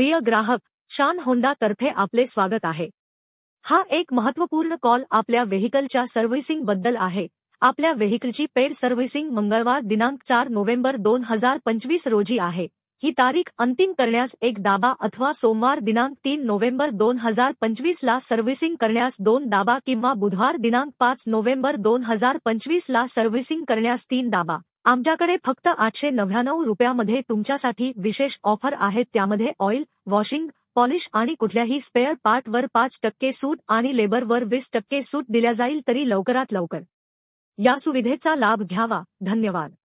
प्रिय ग्राहक, शान होंडा तर्फे आपले स्वागत आहे। हा एक महत्त्वपूर्ण कॉल आपल्या व्हेइकलच्या सर्व्हिसिंग बद्दल आहे। आपल्या व्हेइकलची पेड सर्व्हिसिंग मंगळवार दिनांक 4 नोव्हेंबर 2025 रोजी आहे। ही तारीख अंतिम करण्यास एक दाबा अथवा सोमवार दिनांक 3 नोव्हेंबर 2025 ला सर्व्हिसिंग करण्यास 2 दाबा किंवा बुधवार दिनांक 5 नोव्हेंबर 2025 ला सर्व्हिसिंग करण्यास 3 दाबा। आमच्याकडे फक्त 899 रुपयामध्ये तुमच्यासाठी विशेष ऑफर आहेत, त्यामध्ये ऑइल, वॉशिंग, पॉलिश आणि कुठल्याही स्पेअर पार्टवर 5% सूट आणि लेबरवर 20% सूट दिल्या जाईल, तरी लवकरात लवकर या सुविधेचा लाभ घ्यावा। धन्यवाद।